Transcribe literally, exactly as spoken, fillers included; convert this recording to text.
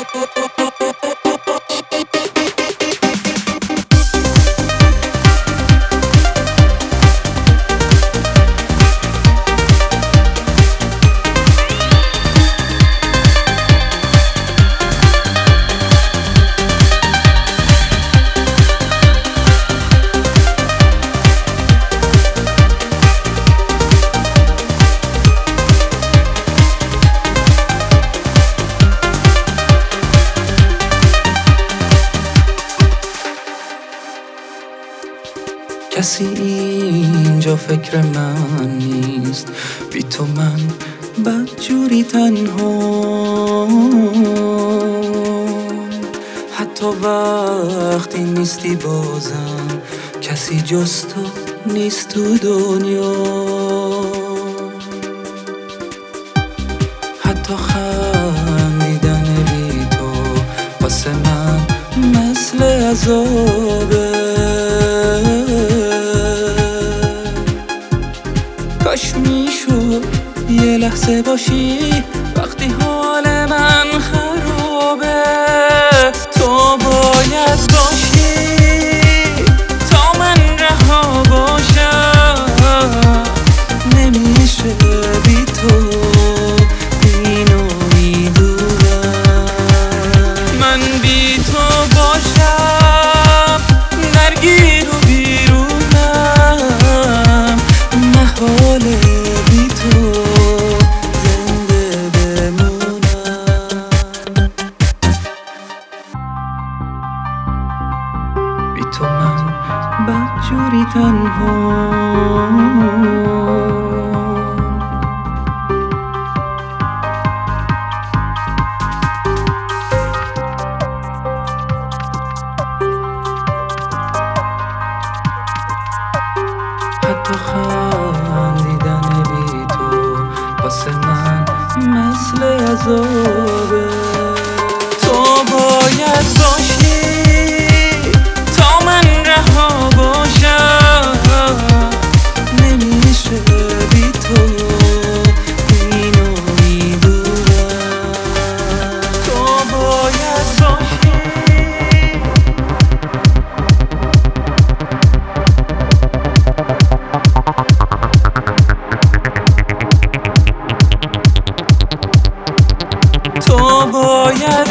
کسی اینجا فکر من نیست، بی تو من بدجوری تنها. حتی وقتی نیستی بازم کسی جز تو نیست تو دنیا. حتی خندیدن بی تو واسه من مثل عذابه. کاش میشد یه لحظه باشی وقتی حال من خرابه. تو باید باشی تا من رها باشم. نمیشه بی تو اینو میدونم. من بی تو باشم درگیر و بیرونم. محال بی تو زنده بمونم. بی تو من بدجوری تنها. حتی خندیدن بی تو واسه من مثل عذابه. تو باید باشی تا من رها باشم. نمیشه بی تو اینو میدونم. تو باید باشی تو باید